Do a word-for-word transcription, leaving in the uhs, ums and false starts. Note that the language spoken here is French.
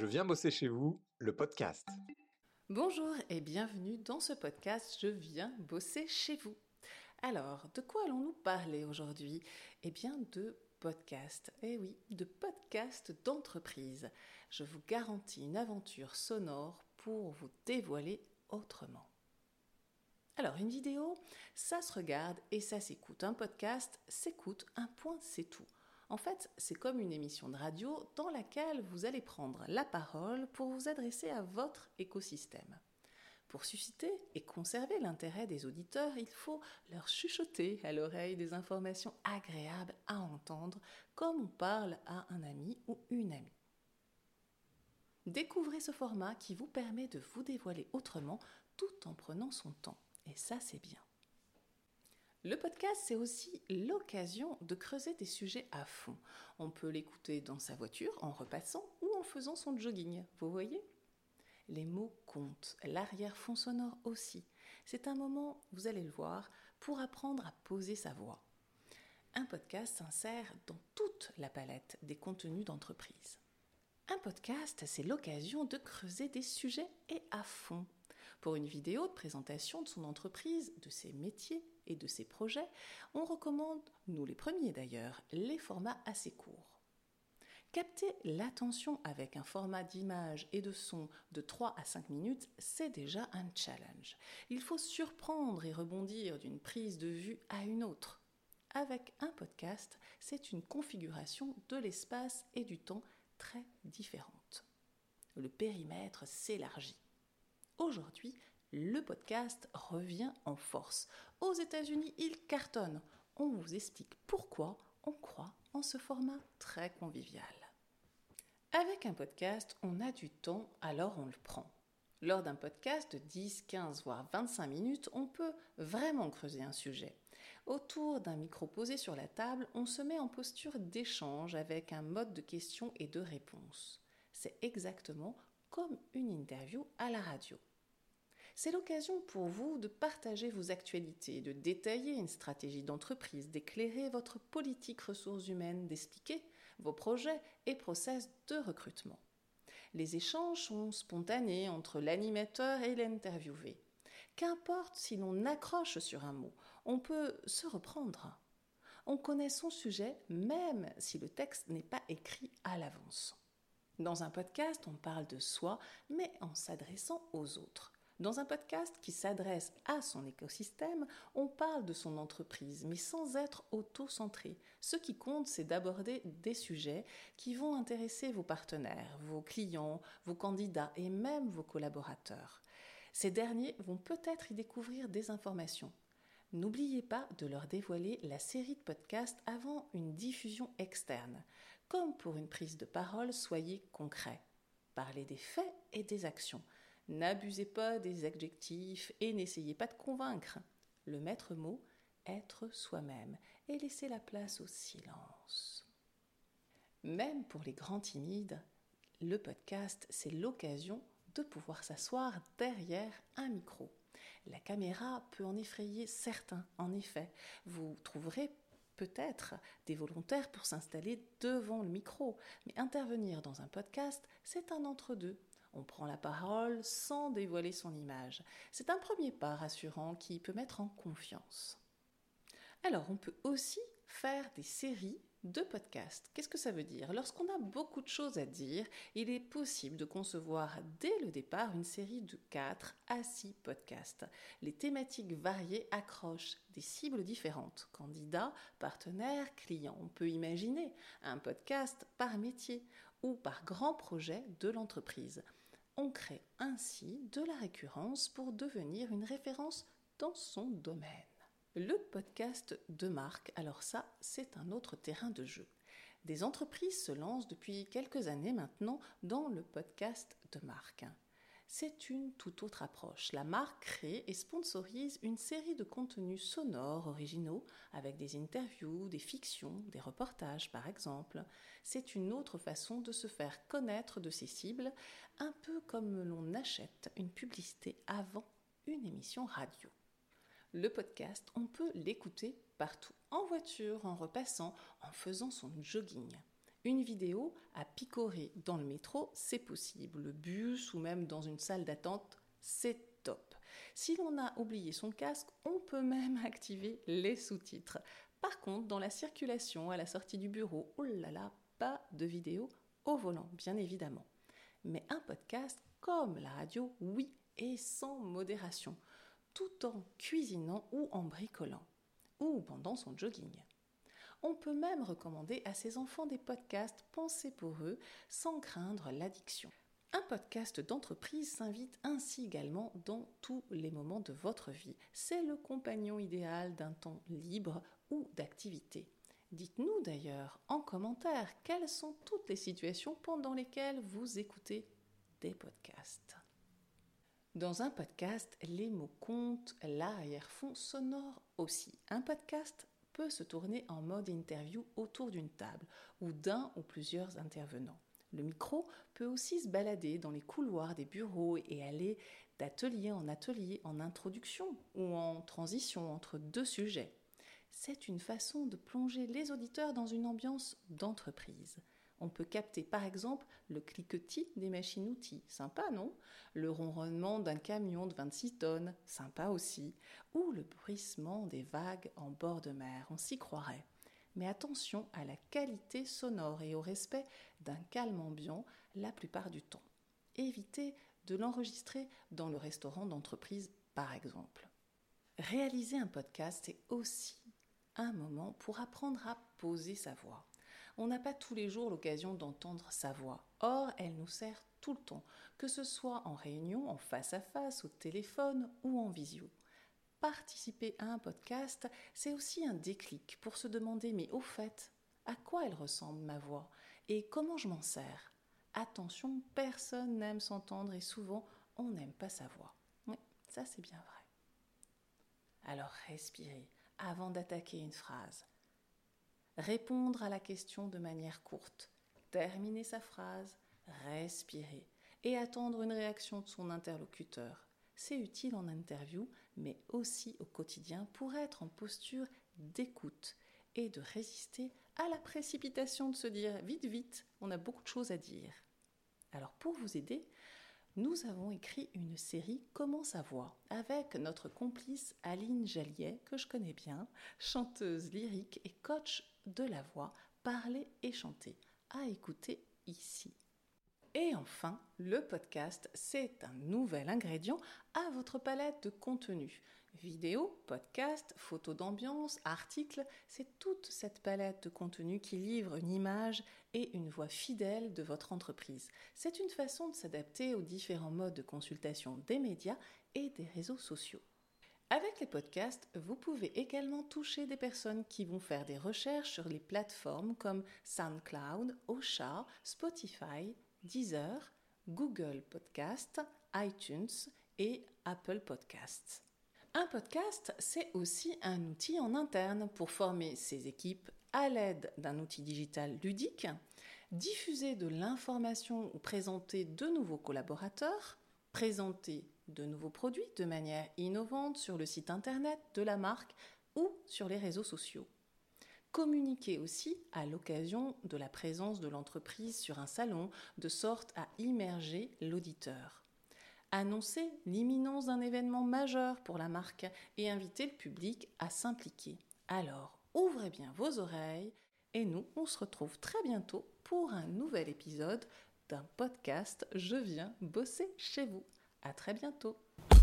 Je viens bosser chez vous, le podcast. Bonjour et bienvenue dans ce podcast Je viens bosser chez vous. Alors, de quoi allons-nous parler aujourd'hui ? Eh bien, de podcast. Eh oui, de podcast d'entreprise. Je vous garantis une aventure sonore pour vous dévoiler autrement. Alors, une vidéo, ça se regarde et ça s'écoute. Un podcast s'écoute, un point, c'est tout. En fait, c'est comme une émission de radio dans laquelle vous allez prendre la parole pour vous adresser à votre écosystème. Pour susciter et conserver l'intérêt des auditeurs, il faut leur chuchoter à l'oreille des informations agréables à entendre, comme on parle à un ami ou une amie. Découvrez ce format qui vous permet de vous dévoiler autrement tout en prenant son temps. Et ça, c'est bien. Le podcast, c'est aussi l'occasion de creuser des sujets à fond. On peut l'écouter dans sa voiture, en repassant ou en faisant son jogging, vous voyez ? Les mots comptent, l'arrière-fond sonore aussi. C'est un moment, vous allez le voir, pour apprendre à poser sa voix. Un podcast s'insère dans toute la palette des contenus d'entreprise. Un podcast, c'est l'occasion de creuser des sujets et à fond. Pour une vidéo de présentation de son entreprise, de ses métiers et de ses projets, on recommande, nous les premiers d'ailleurs, les formats assez courts. Capter l'attention avec un format d'image et de son de trois à cinq minutes, c'est déjà un challenge. Il faut surprendre et rebondir d'une prise de vue à une autre. Avec un podcast, c'est une configuration de l'espace et du temps très différente. Le périmètre s'élargit. Aujourd'hui, le podcast revient en force. Aux États-Unis, il cartonne. On vous explique pourquoi on croit en ce format très convivial. Avec un podcast, on a du temps, alors on le prend. Lors d'un podcast de dix, quinze, voire vingt-cinq minutes, on peut vraiment creuser un sujet. Autour d'un micro posé sur la table, on se met en posture d'échange avec un mode de questions et de réponses. C'est exactement comme une interview à la radio. C'est l'occasion pour vous de partager vos actualités, de détailler une stratégie d'entreprise, d'éclairer votre politique ressources humaines, d'expliquer vos projets et process de recrutement. Les échanges sont spontanés entre l'animateur et l'interviewé. Qu'importe si l'on accroche sur un mot, on peut se reprendre. On connaît son sujet même si le texte n'est pas écrit à l'avance. Dans un podcast, on parle de soi, mais en s'adressant aux autres. Dans un podcast qui s'adresse à son écosystème, on parle de son entreprise, mais sans être auto-centré. Ce qui compte, c'est d'aborder des sujets qui vont intéresser vos partenaires, vos clients, vos candidats et même vos collaborateurs. Ces derniers vont peut-être y découvrir des informations. N'oubliez pas de leur dévoiler la série de podcasts avant une diffusion externe. Comme pour une prise de parole, soyez concret. Parlez des faits et des actions. N'abusez pas des adjectifs et n'essayez pas de convaincre. Le maître mot, être soi-même et laisser la place au silence. Même pour les grands timides, le podcast, c'est l'occasion de pouvoir s'asseoir derrière un micro. La caméra peut en effrayer certains, en effet. Vous trouverez peut-être des volontaires pour s'installer devant le micro, mais intervenir dans un podcast, c'est un entre-deux. On prend la parole sans dévoiler son image. C'est un premier pas rassurant qui peut mettre en confiance. Alors, on peut aussi faire des séries de podcasts. Qu'est-ce que ça veut dire ? Lorsqu'on a beaucoup de choses à dire, il est possible de concevoir dès le départ une série de quatre à six podcasts. Les thématiques variées accrochent des cibles différentes. Candidats, partenaires, clients. On peut imaginer un podcast par métier ou par grand projet de l'entreprise. On crée ainsi de la récurrence pour devenir une référence dans son domaine. Le podcast de marque, alors ça, c'est un autre terrain de jeu. Des entreprises se lancent depuis quelques années maintenant dans le podcast de marque. C'est une toute autre approche. La marque crée et sponsorise une série de contenus sonores originaux avec des interviews, des fictions, des reportages par exemple. C'est une autre façon de se faire connaître de ses cibles, un peu comme l'on achète une publicité avant une émission radio. Le podcast, on peut l'écouter partout, en voiture, en repassant, en faisant son jogging. Une vidéo à picorer dans le métro, c'est possible. Le bus ou même dans une salle d'attente, c'est top. Si l'on a oublié son casque, on peut même activer les sous-titres. Par contre, dans la circulation à la sortie du bureau, oh là là, pas de vidéo au volant, bien évidemment. Mais un podcast, comme la radio, oui, et sans modération, tout en cuisinant ou en bricolant, ou pendant son jogging. On peut même recommander à ses enfants des podcasts pensés pour eux, sans craindre l'addiction. Un podcast d'entreprise s'invite ainsi également dans tous les moments de votre vie. C'est le compagnon idéal d'un temps libre ou d'activité. Dites-nous d'ailleurs en commentaire quelles sont toutes les situations pendant lesquelles vous écoutez des podcasts. Dans un podcast, les mots comptent, l'arrière-fond sonore aussi. Un podcast peut se tourner en mode interview autour d'une table ou d'un ou plusieurs intervenants. Le micro peut aussi se balader dans les couloirs des bureaux et aller d'atelier en atelier en introduction ou en transition entre deux sujets. C'est une façon de plonger les auditeurs dans une ambiance d'entreprise. On peut capter par exemple le cliquetis des machines-outils, sympa non ? Le ronronnement d'un camion de vingt-six tonnes, sympa aussi. Ou le bruissement des vagues en bord de mer, on s'y croirait. Mais attention à la qualité sonore et au respect d'un calme ambiant la plupart du temps. Évitez de l'enregistrer dans le restaurant d'entreprise par exemple. Réaliser un podcast, c'est aussi un moment pour apprendre à poser sa voix. On n'a pas tous les jours l'occasion d'entendre sa voix. Or, elle nous sert tout le temps, que ce soit en réunion, en face à face, au téléphone ou en visio. Participer à un podcast, c'est aussi un déclic pour se demander, mais au fait, à quoi elle ressemble ma voix et comment je m'en sers ? Attention, personne n'aime s'entendre et souvent, on n'aime pas sa voix. Oui, ça c'est bien vrai. Alors respirez avant d'attaquer une phrase. Répondre à la question de manière courte, terminer sa phrase, respirer et attendre une réaction de son interlocuteur. C'est utile en interview, mais aussi au quotidien pour être en posture d'écoute et de résister à la précipitation de se dire « vite, vite, on a beaucoup de choses à dire ». Alors pour vous aider, nous avons écrit une série « Comment sa voix » avec notre complice Aline Jalliet, que je connais bien, chanteuse lyrique et coach de la voix, parler et chanter, à écouter ici. Et enfin, le podcast, c'est un nouvel ingrédient à votre palette de contenu. Vidéo, podcast, photos d'ambiance, articles, c'est toute cette palette de contenu qui livre une image et une voix fidèle de votre entreprise. C'est une façon de s'adapter aux différents modes de consultation des médias et des réseaux sociaux. Avec les podcasts, vous pouvez également toucher des personnes qui vont faire des recherches sur les plateformes comme SoundCloud, Ocha, Spotify, Deezer, Google Podcast, iTunes et Apple Podcasts. Un podcast, c'est aussi un outil en interne pour former ses équipes à l'aide d'un outil digital ludique, diffuser de l'information ou présenter de nouveaux collaborateurs, présenter de nouveaux produits de manière innovante sur le site internet de la marque ou sur les réseaux sociaux. Communiquer aussi à l'occasion de la présence de l'entreprise sur un salon, de sorte à immerger l'auditeur. Annoncer l'imminence d'un événement majeur pour la marque et inviter le public à s'impliquer. Alors, ouvrez bien vos oreilles et nous, on se retrouve très bientôt pour un nouvel épisode d'un podcast « Je viens bosser chez vous ». À très bientôt.